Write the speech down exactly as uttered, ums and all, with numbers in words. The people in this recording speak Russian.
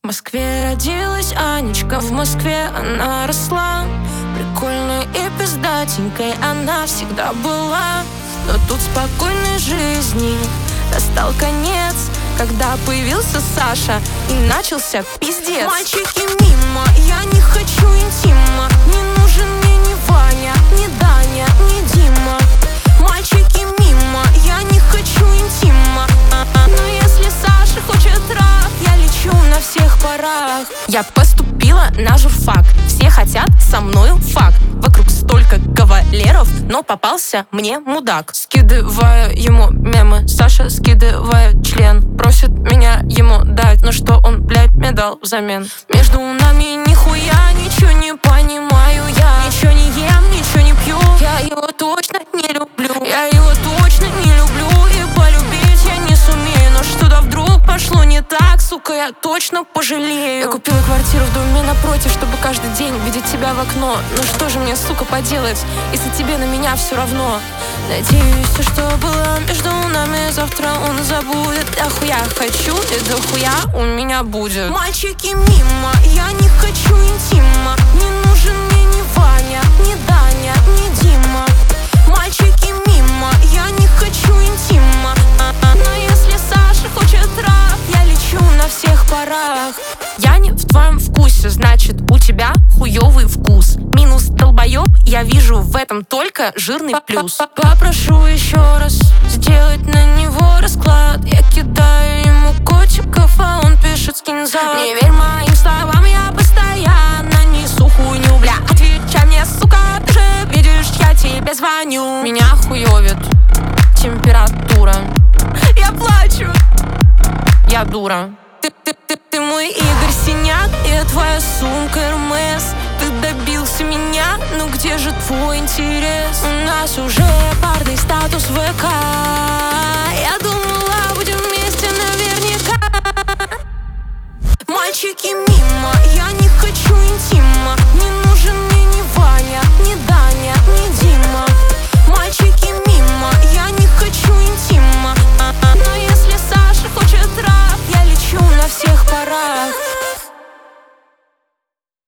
Москве родилась Анечка, в Москве она росла. Прикольной и пиздатенькой она всегда была. Но тут спокойной жизни настал конец, когда появился Саша и начался пиздец. Мальчики мимо, я не хочу интима. Не нужен мне ни Ваня, ни Даня, ни Дима. Мальчики мимо, я не хочу интима. Но если Саша хочет трах, я лечу на всех парах. Я поступила на журфак, все хотят со мною факт. Вокруг столько кавалеров, но попался мне мудак. Скидываю ему мемы, Саша скидывает член. Просит меня ему дать, но что он, блядь, мне дал взамен? Между нами нихуя ничего не понимаю я. Ничего не ем, ничего не пью, я его точно не люблю. Я его точно не люблю и полюбить я не сумею. Но что-то вдруг пошло не так, сука, я точно пожалею. Я купила квартиру в доме напротив, чтобы каждый день видеть тебя в окно. Ну что же мне, сука, поделать, если тебе на меня все равно? Надеюсь, все, что было между нами, завтра он забудет. Да хуя хочу и да хуя у меня будет. Мальчики мимо, я не хочу интима. Не нужен мне ни Ваня, ни Даня, ни Дима. Мальчики мимо, я не хочу интима. Но если Саша хочет трах, я лечу на всех парах. Я не в твоем вкусе, значит у тебя хуёвый вкус. Минус долбоёб, я вижу в этом только жирный плюс. Попрошу еще раз сделать на него расклад. Я кидаю ему котиков, а он пишет скинь зад. Не верь моим словам, я постоянно несу хуйню, бля. Отвечай мне, сука, ты же видишь, я тебе звоню. Меня хуёвит температура. Я плачу, я дура. Ты, ты, ты, ты мой Игорь Синяк, я твоя сумка Эрмес. Ты добился меня, ну где же твой интерес? У нас уже парный статус ВК. Я думала, будем вместе наверняка. Мальчики